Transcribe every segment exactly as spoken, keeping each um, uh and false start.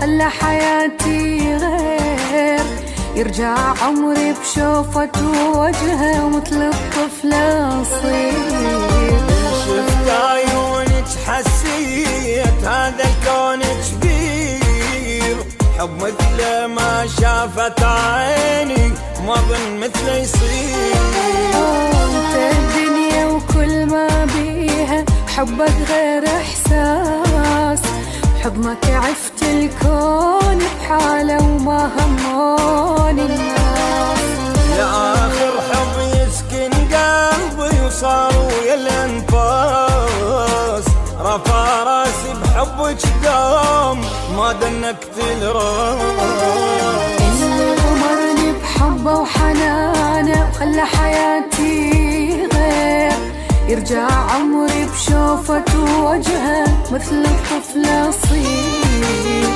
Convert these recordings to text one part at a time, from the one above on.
وخلى حياتي غير. يرجع عمري بشوفة وجهه مثل الطفل أصير. شفت عيونك حسيت هذا الكون كبير، حب مثل ما شافت عيني ما ظن مثله يصير. انت الدنيا وكل ما بيها، حبك غير احساس. بحضنك عفت الكون بحاله وما همون الناس. لآخر حب يسكن قلبي وصار ويا الانفاس. رفع راسي بحبك دوم ما دنكت الراس. اللي غمرني بحبه وحنانه وخلى حياتي غير. يرجع عمري بشوفة وجهه مثل الطفل أصير.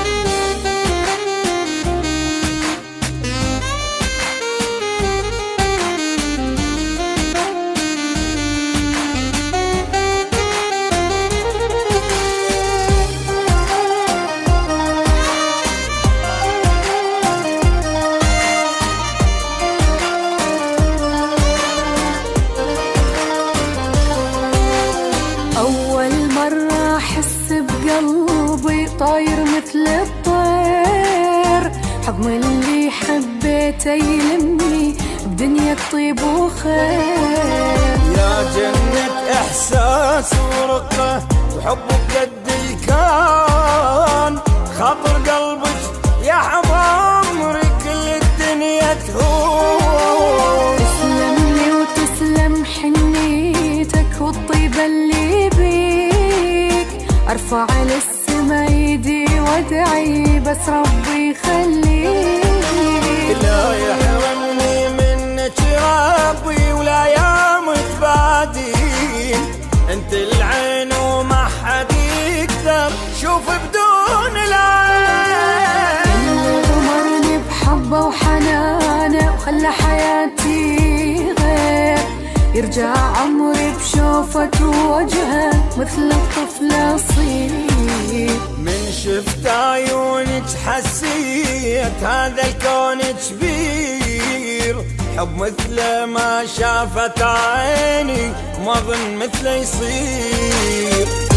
أول مرة أحس بقلبي طاير مثل الطير. حضن اللي حبيته يلمني بدنيا طيب وخير. يا جنة إحساس ورقة وحبك قد الكون. خاطر قلبك يا حب عمري كل الدنيا تهون. تسلم لي وتسلم حنيتك والطيبة اللي بيك. أرفع للسما ايدي وادعي بس ربي يخليك. لا يحرمني منك ربي ولا يوم تبادين. انت العين وما حد يقدر شوف بدون العين. اللي غمرني بحبه وحنانه وخلى حياتي غير. يرجع عمري بشوفة وجهه مثل الطفل أصير. من شفت عيونك حسيت هذا الكون كبير. حب مثل ما شافت عيني ما ظن مثله يصير.